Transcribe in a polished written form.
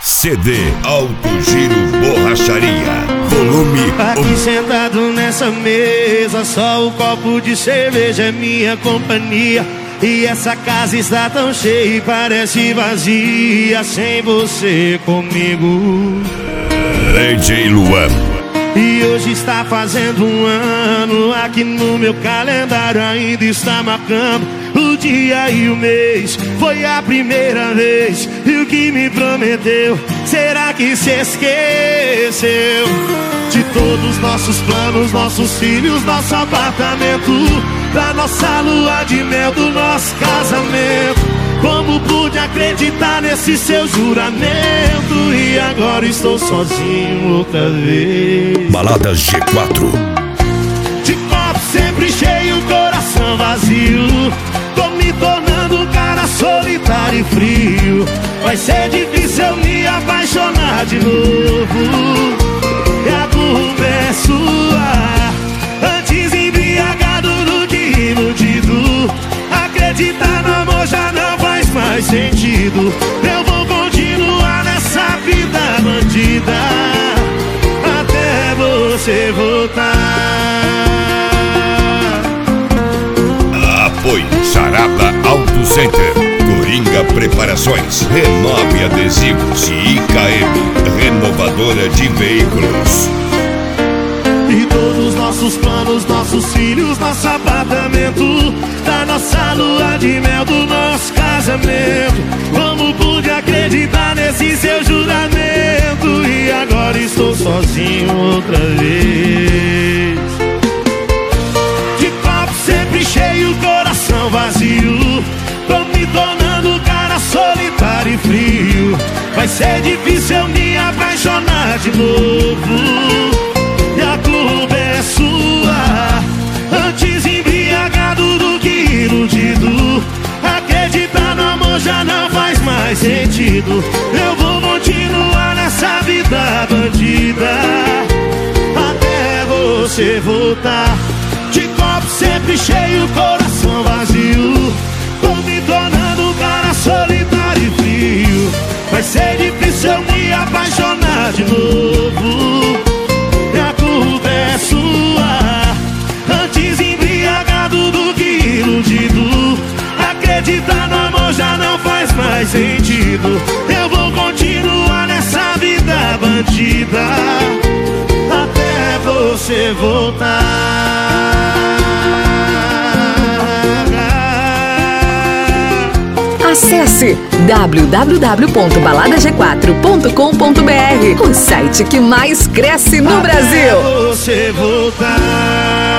CD Alto Giro Borracharia, volume 1. Aqui sentado nessa mesa, só o copo de cerveja é minha companhia. E essa casa está tão cheia e parece vazia sem você comigo. DJ Luan. E hoje está fazendo um ano, aqui no meu calendário ainda está marcando o dia e o mês. Foi a primeira vez, e o que me prometeu, será que se esqueceu? De todos os nossos planos, nossos filhos, nosso apartamento, da nossa lua de mel, do nosso casamento. Como pude acreditar nesse seu juramento? E agora estou sozinho outra vez. Balada G4. De copo sempre cheio, coração vazio. Tô me tornando um cara solitário e frio. Vai ser difícil eu me apaixonar de novo. E a culpa é sua. Antes embriagado do que iludido. Acreditar no amor já não faz mais sentido. Eu vou continuar nessa vida bandida até você voltar. Apoio Sarada Auto Center, Coringa Preparações, Renove Adesivos e IKM, renovadora de veículos. E todos os nossos planos, nossos filhos, nosso apartamento, da nossa lua de mel, do nosso casamento. Como pude acreditar nesse seu juramento? E agora estou sozinho outra vez. De copo sempre cheio, coração vazio. Tô me tornando um cara solitário e frio. Vai ser difícil eu me apaixonar de novo. E a culpa é sua. Antes embriagado do que iludido. Acreditar no amor já não faz mais sentido. Eu vou continuar nessa vida bandida até você voltar. De copo sempre cheio, coração vazio. Tô me tornando um cara solitário e frio. Vai ser difícil eu me apaixonar de novo. E a culpa é sua. Antes embriagado do que iludido. Acreditar no amor já não faz mais sentido. Eu vou continuar nessa vida bandida até você voltar. Acesse www.baladag4.com.br, o site que mais cresce no Brasil. Até você voltar.